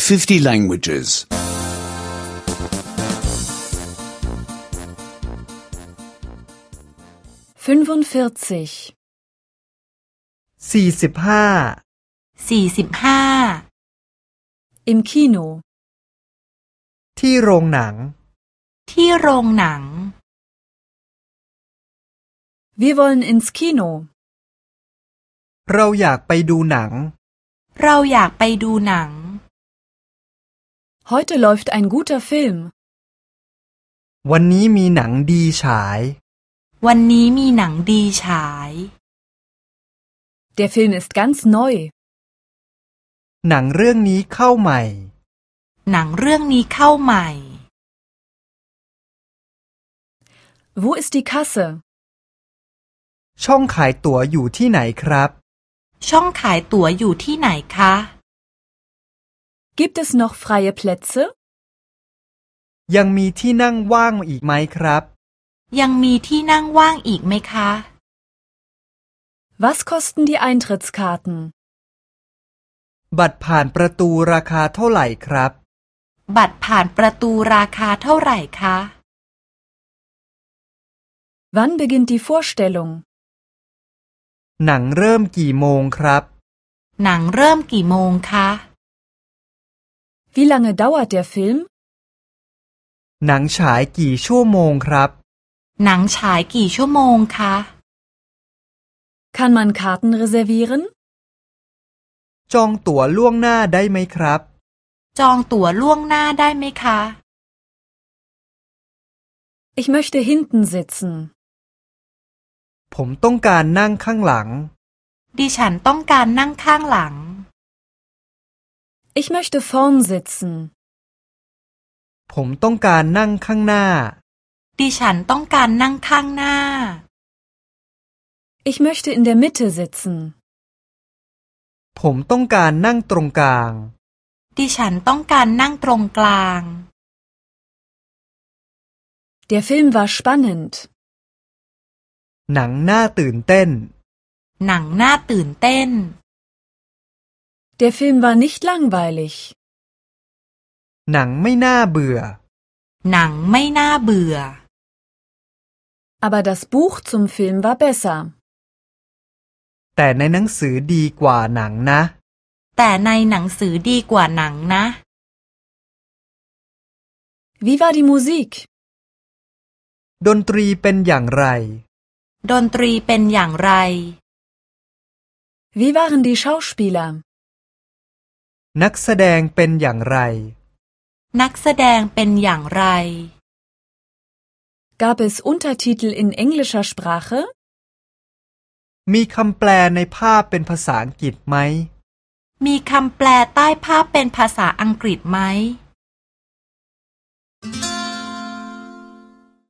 50 languages. 45 45 im Kino ที่โรงหนังที่โรงหนัง Wir wollen ins Kino. เราอยากไปดูหนังเราอยากไปดูหนัง Heute läuft ein guter Film. วันนี้มีหนังดีฉายวันนี้มีหนังดีฉาย Der Film ist ganz neu. หนังเรื่องนี้เข้าใหม่หนังเรื่องนี้เข้าใหม่ Wo ist die Kasse? ช่องขายตั๋วอยู่ที่ไหนครับช่องขายตั๋วอยู่ที่ไหนคะ Gibt es noch freie Plätze? ยังมีที่นั่งว่างอีกไหมครับยังมีที่นั่งว่างอีกไหมคะ Was kosten die Eintrittskarten? บัตรผ่านประตูราคาเท่าไหร่ครับบัตรผ่านประตูราคาเท่าไหร่คะ Wann beginnt die Vorstellung? หนังเริ่มกี่โมงครับหนังเริ่มกี่โมงคะ Wie lange dauert der Film? หนังฉายกี่ชั่วโมงครับหนังฉายกี่ชั่วโมงคะ Kann man Karten reservieren? จองตั๋วล่วงหน้าได้ไหมครับจองตั๋วล่วงหน้าได้ไหมคะ Ich möchte hinten sitzen. ผมต้องการนั่งข้างหลังดิฉันต้องการนั่งข้างหลัง Ich möchte vorn sitzen. ผมต้องการนั่งข้างหน้าดิฉันต้องการนั่งข้างหน้า Ich möchte in der Mitte sitzen. ผมต้องการนั่งตรงกลางดิฉันต้องการนั่งตรงกลาง Der Film war spannend. หนังน่าตื่นเต้นหนังน่าตื่นเต้น Der Film war nicht langweilig. หนังไม่น่าเบื่อหนังไม่น่าเบื่อ Aber das Buch zum Film war besser. แต่ในหนังสือดีกว่าหนังนะแต่ในหนังสือดีกว่าหนังนะ Wie war die Musik? ดนตรีเป็นอย่างไรดนตรีเป็นอย่างไร Wie waren die Schauspieler? นักแสดงเป็นอย่างไรนักแสดงเป็นอย่างไร Gab es Untertitel in englischer Sprache? มีคำแปลในภาพเป็นภาษาอังกฤษไหมมีคำแปลใต้ภาพเป็นภาษาอังกฤษไหม